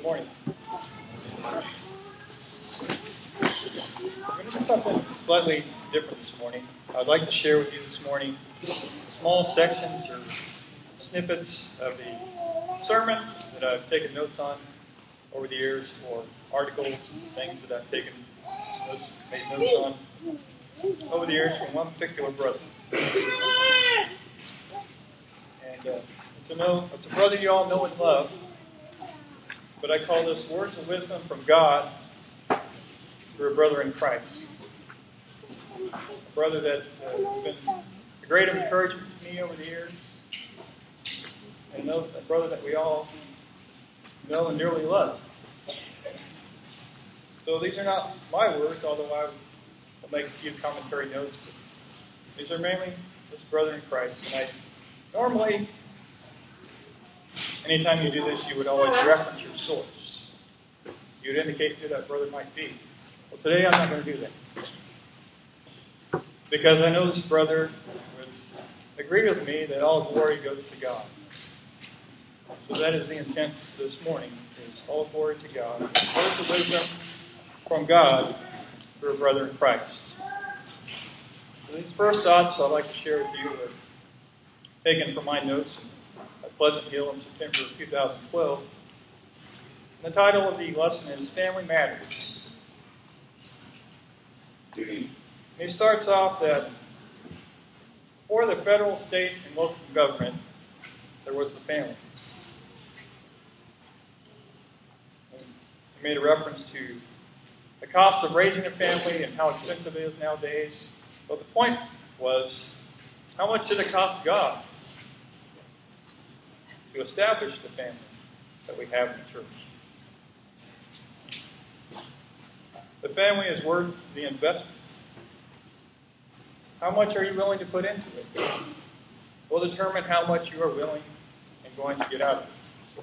morning. I'm going to do something slightly different this morning. I'd like to share with you this morning small sections or snippets of the sermons that I've taken notes on over the years, or articles and things that I've made notes on over the years from one particular brother. And it's a brother you all know and love, but I call this words of wisdom from God for a brother in Christ. A brother that has been a great encouragement to me over the years, and a brother that we all know and dearly love. So these are not my words, although I will make a few commentary notes. These are mainly this brother in Christ. And normally, anytime you do this, you would always reference your source. You would indicate who that brother might be. Well, today I'm not going to do that. Because I know this brother would agree with me that all glory goes to God. So that is the intent this morning, is all glory to God. Words of wisdom from God for a brother in Christ. So these first thoughts I'd like to share with you are taken from my notes at Pleasant Hill in September of 2012. And the title of the lesson is Family Matters. And he starts off that for the federal, state, and local government, there was the family. And he made a reference to the cost of raising a family and how expensive it is nowadays. But the point was, how much did it cost God to establish the family that we have in the church? The family is worth the investment. How much are you willing to put into it? Will determine how much you are willing and going to get out of it.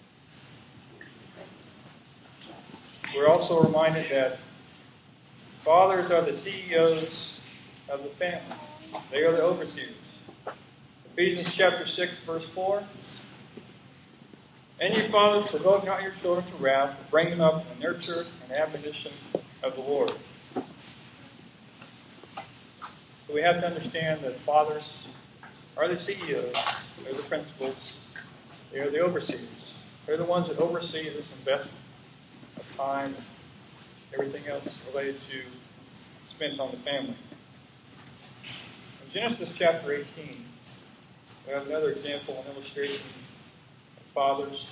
We're also reminded that fathers are the CEOs of the family. They are the overseers. Ephesians chapter 6, verse 4. And you fathers, provoke not your children to wrath, but bring them up in the nurture and admonition of the Lord. So we have to understand that fathers are the CEOs, they're the principals, they are the overseers. They're the ones that oversee this investment of time and everything else related to spent on the family. In Genesis chapter 18, we have another example, an illustration of fathers.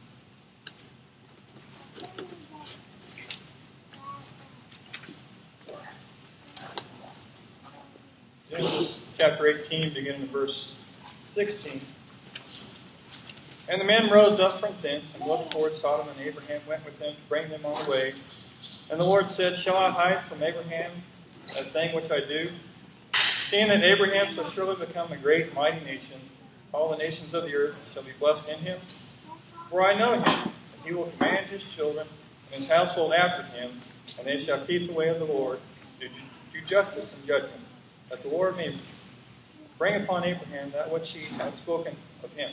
Genesis chapter 18, beginning in verse 16. And the men rose up from thence and looked toward Sodom, and Abraham went with them to bring them on the way. And the Lord said, Shall I hide from Abraham that thing which I do? Seeing that Abraham shall surely become a great and mighty nation, all the nations of the earth shall be blessed in him. For I know him, and he will command his children and his household after him, and they shall keep the way of the Lord, to do justice and judgment, that the Lord may bring upon Abraham that which he hath spoken of him.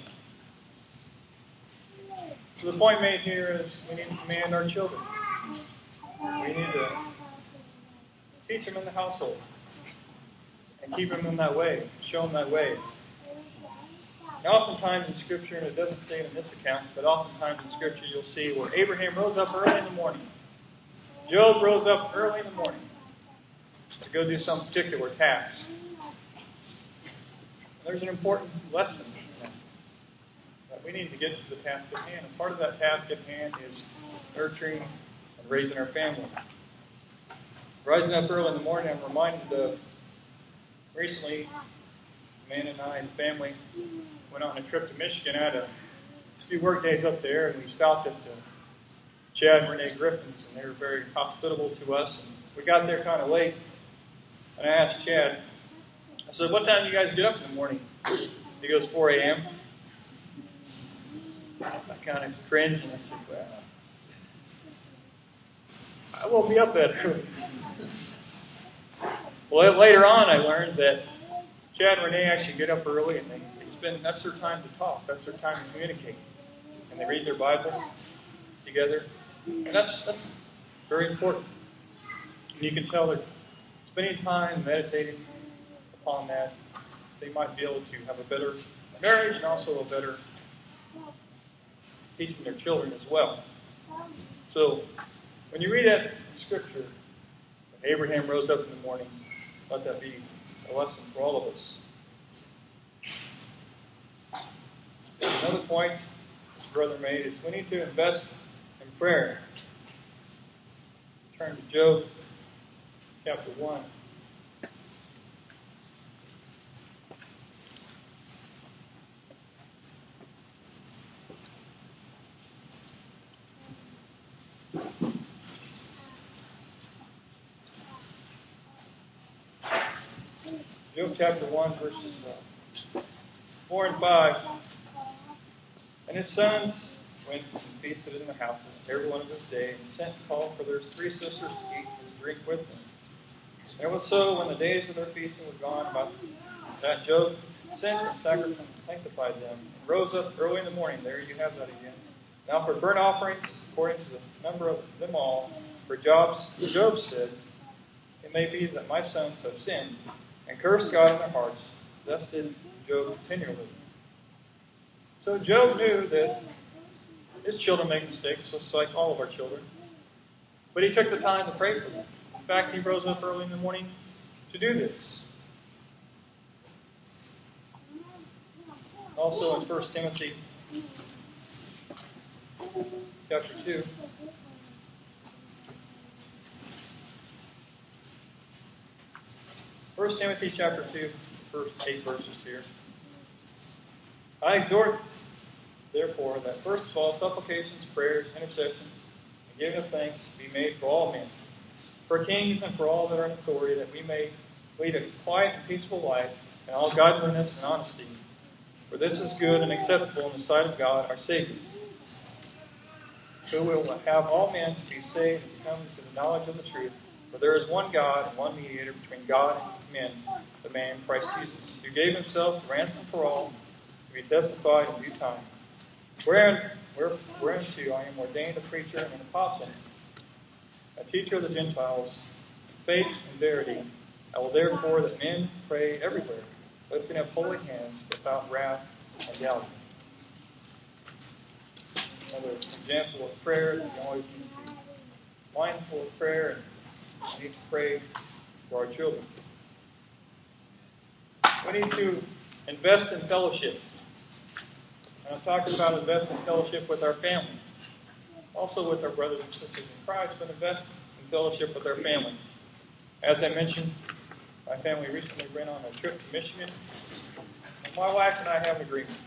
So the point made here is we need to command our children. We need to teach them in the household and keep them in that way, show them that way. And oftentimes in Scripture, and it doesn't say it in this account, but oftentimes in Scripture you'll see where Abraham rose up early in the morning. Job rose up early in the morning to go do some particular task. There's an important lesson in that we need to get to the task at hand. And part of that task at hand is nurturing and raising our family. Rising up early in the morning, I'm reminded of recently, man and I and family went on a trip to Michigan. I had a few work days up there, and we stopped at Chad and Renee Griffin's, and they were very hospitable to us. And we got there kind of late, and I asked Chad, I said, what time do you guys get up in the morning? He goes, 4 a.m. I kind of cringed, and I said, well, I won't be up that early. Well, later on, I learned that Chad and Renee actually get up early, and that's their time to talk. That's their time to communicate. And they read their Bible together. And that's very important. And you can tell they're spending time meditating upon that. They might be able to have a better marriage and also a better teaching their children as well. So when you read that in Scripture, when Abraham rose up in the morning, let that be a lesson for all of us. Another point this brother made is we need to invest in prayer. Turn to Job chapter 1. Job chapter 1, verses 4 and 5. And his sons went and feasted in the houses every one of his day, and sent to call for their 3 sisters to eat and drink with them. And it was so, when the days of their feasting were gone, that Job sent and sacrificed and sanctified them, and rose up early in the morning. There you have that again. Now for burnt offerings, according to the number of them all, for Job said, it may be that my sons have sinned, and cursed God in their hearts. Thus did Job continually. So Job knew that his children make mistakes, just like all of our children. But he took the time to pray for them. In fact, he rose up early in the morning to do this. Also in 1 Timothy chapter 2. 1 Timothy chapter 2, first 8 verses here. I exhort, therefore, that first of all supplications, prayers, intercessions, and giving of thanks be made for all men, for kings and for all that are in authority, that we may lead a quiet and peaceful life in all godliness and honesty. For this is good and acceptable in the sight of God our Savior, who will have all men to be saved and come to the knowledge of the truth. For there is one God and one mediator between God and men, the man Christ Jesus, who gave himself to ransom for all, to be testified in due time. Whereunto I am ordained a preacher and an apostle, a teacher of the Gentiles, in faith and verity. I will therefore that men pray everywhere, lifting up holy hands without wrath and doubting. Another example of prayer that we always need to be mindful of prayer, and we need to pray for our children. We need to invest in fellowship. And I'm talking about invest in fellowship with our family. Also with our brothers and sisters in Christ, but invest in fellowship with our family. As I mentioned, my family recently went on a trip to Michigan. And my wife and I have an agreement.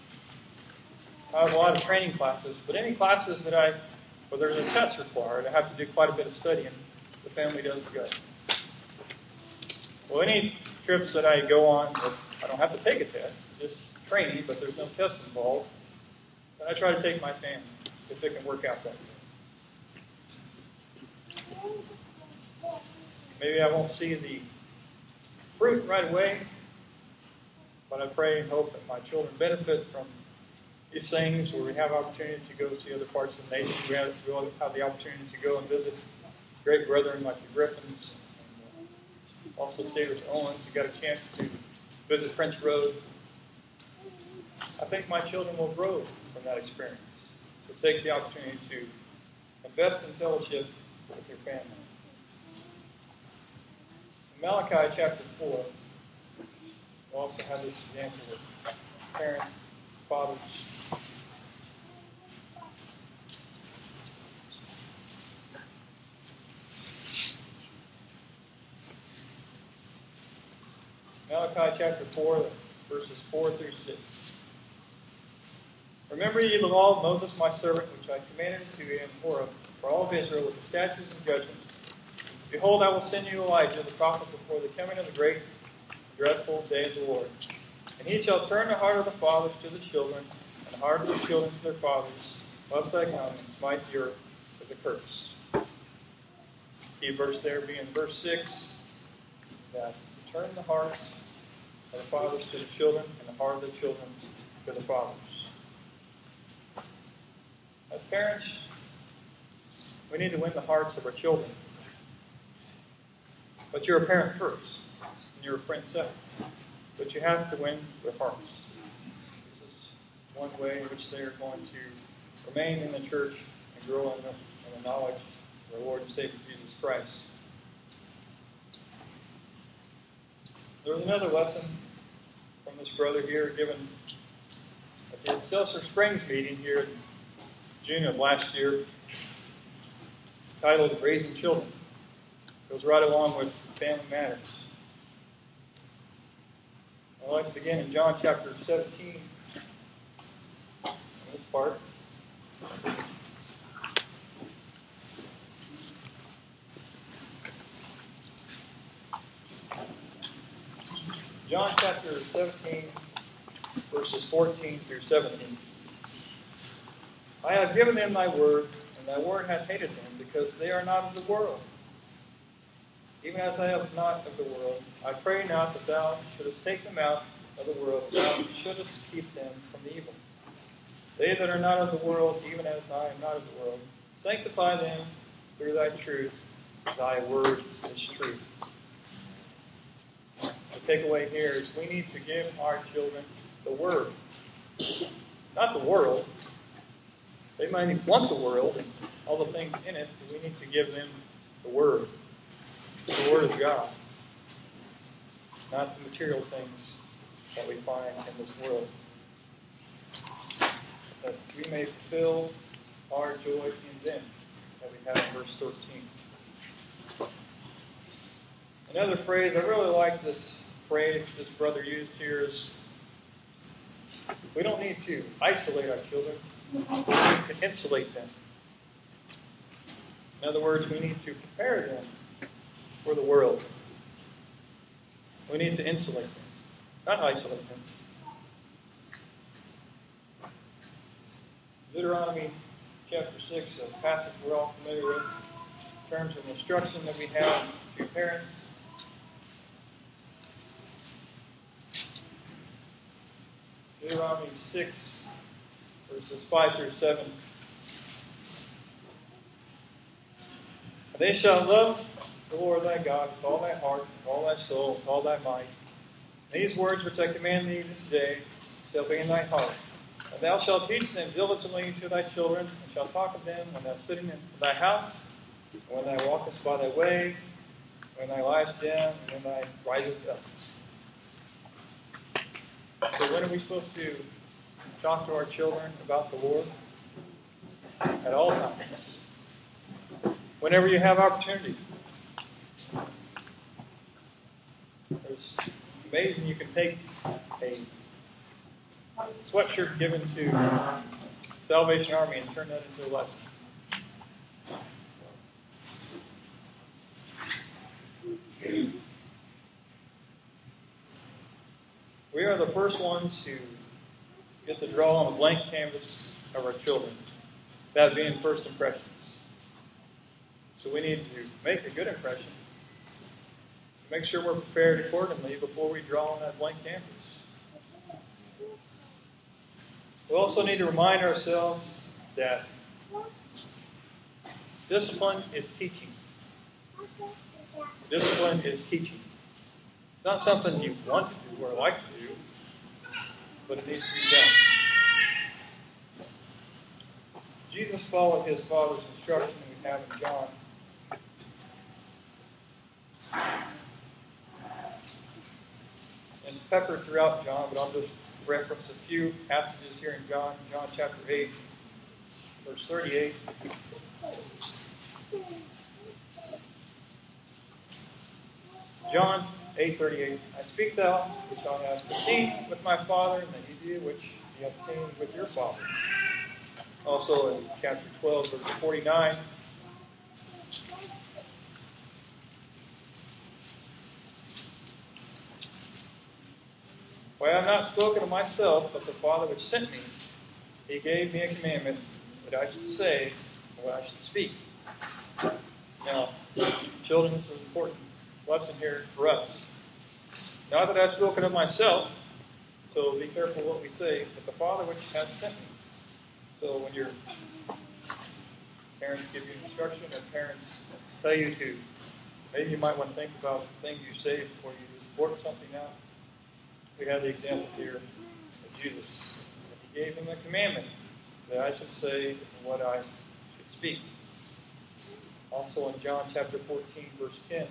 I have a lot of training classes, but any classes where there's a test required, I have to do quite a bit of studying. The family doesn't go. Well, any trips that I go on, I don't have to take a test, just training, but there's no test involved. And I try to take my family if it can work out that way. Maybe I won't see the fruit right away, but I pray and hope that my children benefit from these things where we have opportunity to go see other parts of the nation. We have the opportunity to go and visit great brethren like the Griffins, and also stay with Owens. We got a chance to visit French Road. I think my children will grow from that experience. So take the opportunity to invest in fellowship with your family. In Malachi chapter 4, we also have this example of parents, fathers. Malachi chapter 4, verses 4 through 6. Remember ye the law of Moses my servant, which I commanded to you in Horeb, for all of Israel with the statutes and judgments. Behold, I will send you Elijah, the prophet, before the coming of the great dreadful day of the Lord. And he shall turn the heart of the fathers to the children, and the heart of the children to their fathers, lest I come and smite the earth with a curse. Key verse there being verse 6, that turn the hearts of the fathers to the children, and the heart of the children to the fathers. As parents, We need to win the hearts of our children. But you're a parent first, and you're a friend second. But you have to win their hearts. This is one way in which they are going to remain in the church and grow in the knowledge of our Lord and Savior Jesus Christ. There was another lesson from this brother here given at the Excelsior Springs meeting here in June of last year, titled Raising Children. It goes right along with Family Matters. I'd like to begin in John chapter 17, this part. John chapter 17, verses 14 through 17. I have given them thy word, and thy word hath hated them, because they are not of the world, even as I am not of the world. I pray not that thou shouldest take them out of the world, but thou shouldest keep them from the evil. They that are not of the world, even as I am not of the world, sanctify them through thy truth. Thy word is truth. The takeaway here is we need to give our children the word, not the world. They might want the world and all the things in it, but we need to give them the word of God, not the material things that we find in this world. That we may fulfill our joy in them, that we have in verse 13. Another phrase, I really like this phrase this brother used here, is we don't need to isolate our children, we need to insulate them. In other words, we need to prepare them for the world. We need to insulate them, not isolate them. Deuteronomy chapter 6, a passage we're all familiar with, in terms of instruction that we have to parents. Deuteronomy 6, verses 5 through 7. And they shall love the Lord thy God with all thy heart, with all thy soul, with all thy might. And these words which I command thee this day shall be in thy heart. And thou shalt teach them diligently to thy children, and shalt talk of them when thou sittest in thy house, and when thou walkest by thy way, when thou liest down, and when thou risest up. So when are we supposed to talk to our children about the Lord? At all times. Whenever you have opportunity. It's amazing you can take a sweatshirt given to Salvation Army and turn that into a lesson. We are the first ones to get the draw on a blank canvas of our children, that being first impressions. So we need to make a good impression, make sure we're prepared accordingly before we draw on that blank canvas. We also need to remind ourselves that discipline is teaching. Discipline is teaching. It's not something you want to do or like to do, but it needs to be done. Jesus followed his Father's instruction we have in John. And it's peppered throughout John, but I'll just reference a few passages here in John chapter 8, verse 38. John 8:38. I speak thou, which I have seen with my Father, and that ye do which ye have seen with your father. Also in chapter 12, verse 49. For I have not spoken of myself, but the Father which sent me, he gave me a commandment that I should say and what I should speak. Now, children, this is an important lesson here for us. Not that I've spoken of myself, so be careful what we say, but the Father which has sent me. So when your parents give you instruction or parents tell you to. Maybe you might want to think about the things you say before you work something out. We have the example here of Jesus. He gave him a commandment that I should say and what I should speak. Also in John chapter 14, verse 10.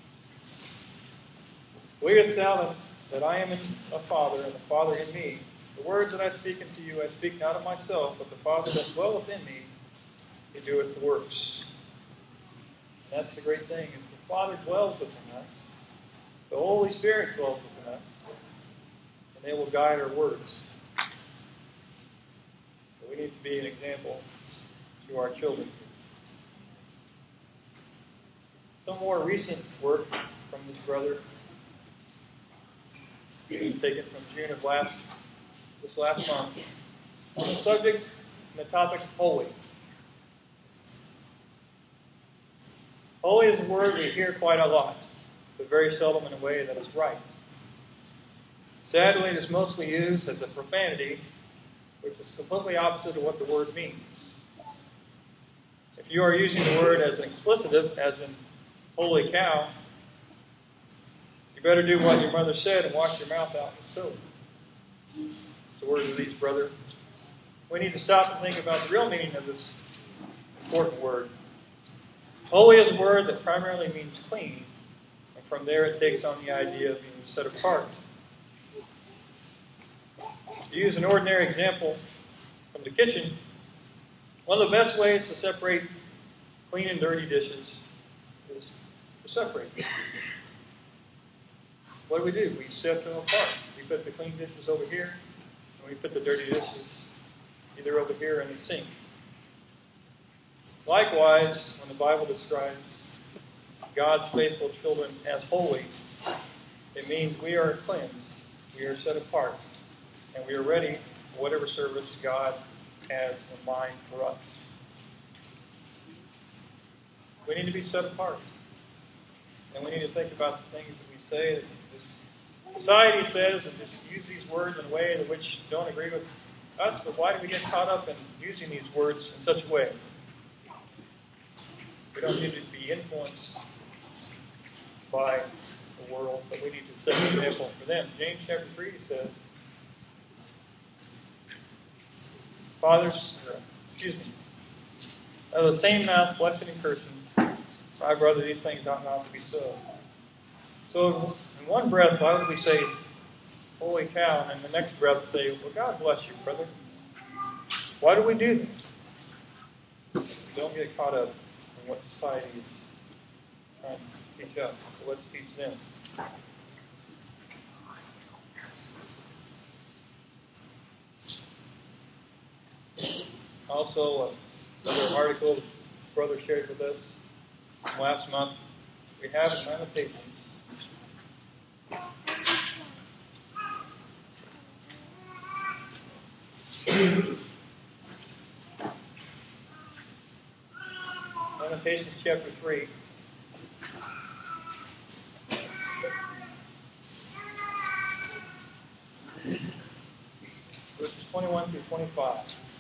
Believest thou that I am in the Father, and the Father in me? The words that I speak unto you, I speak not of myself, but the Father that dwelleth in me, he doeth the works. And that's the great thing. If the Father dwells within us, the Holy Spirit dwells within us, and they will guide our words. So we need to be an example to our children. Some more recent work from this brother, taken from June of this last month, on the subject and the topic of holy. Holy is a word we hear quite a lot, but very seldom in a way that is right. Sadly, it is mostly used as a profanity, which is completely opposite of what the word means. If you are using the word as an explicitive, as in holy cow, you better do what your mother said and wash your mouth out with soap. It's the words of these brothers. We need to stop and think about the real meaning of this important word. Holy is a word that primarily means clean, and from there it takes on the idea of being set apart. To use an ordinary example from the kitchen, one of the best ways to separate clean and dirty dishes is to separate them. What do? We set them apart. We put the clean dishes over here, and we put the dirty dishes either over here in the sink. Likewise, when the Bible describes God's faithful children as holy, it means we are cleansed, we are set apart, and we are ready for whatever service God has in mind for us. We need to be set apart. And we need to think about the things that we say. That society says, and just use these words in a way that which don't agree with us, but why do we get caught up in using these words in such a way? We don't need to be influenced by the world, but we need to set an example for them. James chapter 3 says, Fathers, out of the same mouth, blessing and cursing, my brother, these things ought not to be so. So, in one breath, why would we say, holy cow, and in the next breath say, well, God bless you, brother. Why do we do this? Don't get caught up in what society is trying to teach us. So let's teach them. Also, another article the brother shared with us from last month. We have in Lamentations. Lamentations chapter 3. Verses 21 through 25.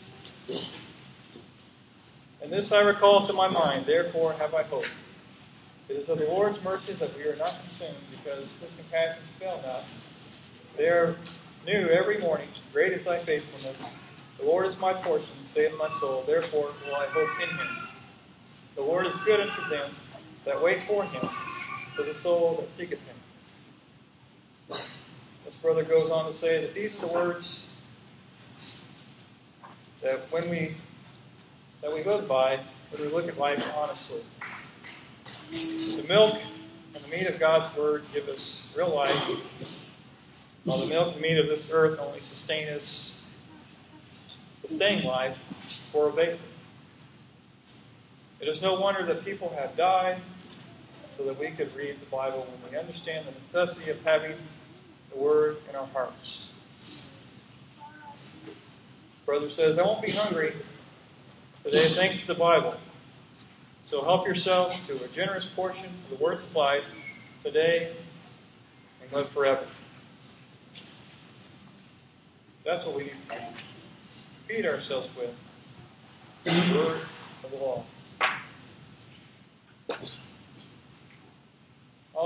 And this I recall to my mind, therefore have I hope. It is of the Lord's mercy that we are not consumed, because his compassions fail not. They are new every morning. Great is thy faithfulness. The Lord is my portion, saith my soul. Therefore will I hope in him. The Lord is good unto them that wait for him, to the soul that seeketh him. This brother goes on to say that these are the words that we live by when we look at life honestly. The milk and the meat of God's word give us real life, while the milk and meat of this earth only sustain life for a vapor. It is no wonder that people have died so that we could read the Bible when we understand the necessity of having the word in our hearts. Brother says, I won't be hungry today thanks to the Bible. So help yourself to a generous portion of the words of life today and live forever. That's what we need to feed ourselves with. The word of the law.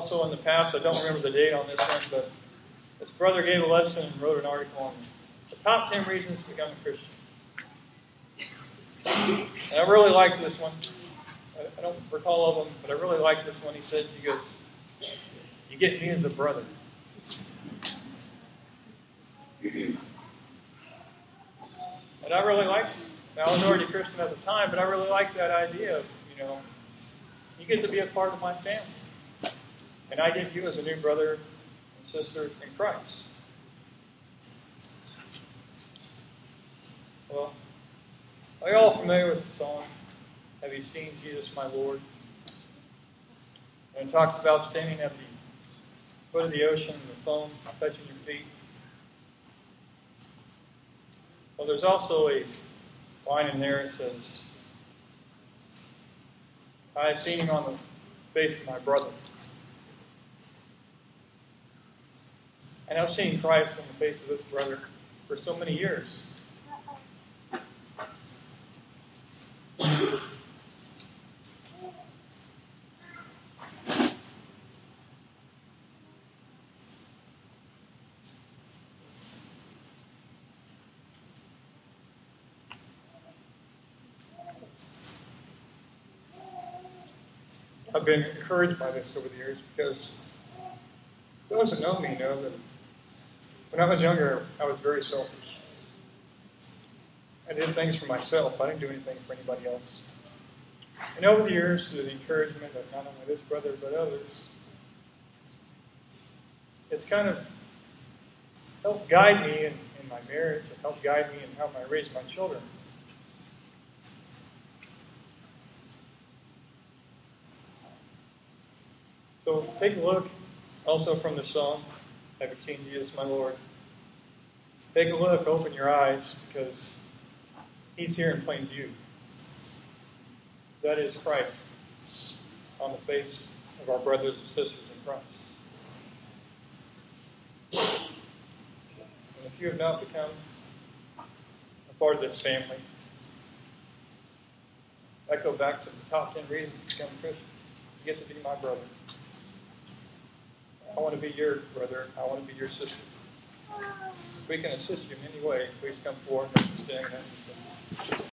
Also in the past, I don't remember the date on this one, but this brother gave a lesson and wrote an article on the top 10 reasons to become a Christian. And I really like this one. I don't recall all of them, but I really like this one. He goes, "You get me as a brother." And I really liked it. Now, I was already a Christian at the time, but I really liked that idea of, you get to be a part of my family. And I get you as a new brother and sister in Christ. Well, are you all familiar with the song, "Have You Seen Jesus, My Lord?" And it talks about standing at the foot of the ocean and the foam touching your feet. Well, there's also a line in there that says, "I have seen him on the face of my brother." And I've seen Christ on the face of this brother for so many years. I've been encouraged by this over the years because those that know me know that when I was younger, I was very selfish. I did things for myself. I didn't do anything for anybody else. And over the years, through the encouragement of not only this brother but others, it's kind of helped guide me in my marriage. It helped guide me in how I raise my children. So take a look also from the song, "Have You Seen Jesus, My Lord?" Take a look, open your eyes, because He's here in plain view. That is Christ on the face of our brothers and sisters in Christ. And if you have not become a part of this family, I go back to the top 10 reasons to become a Christian. You get to be my brother. I want to be your brother. I want to be your sister. If we can assist you in any way, please come forward and stand.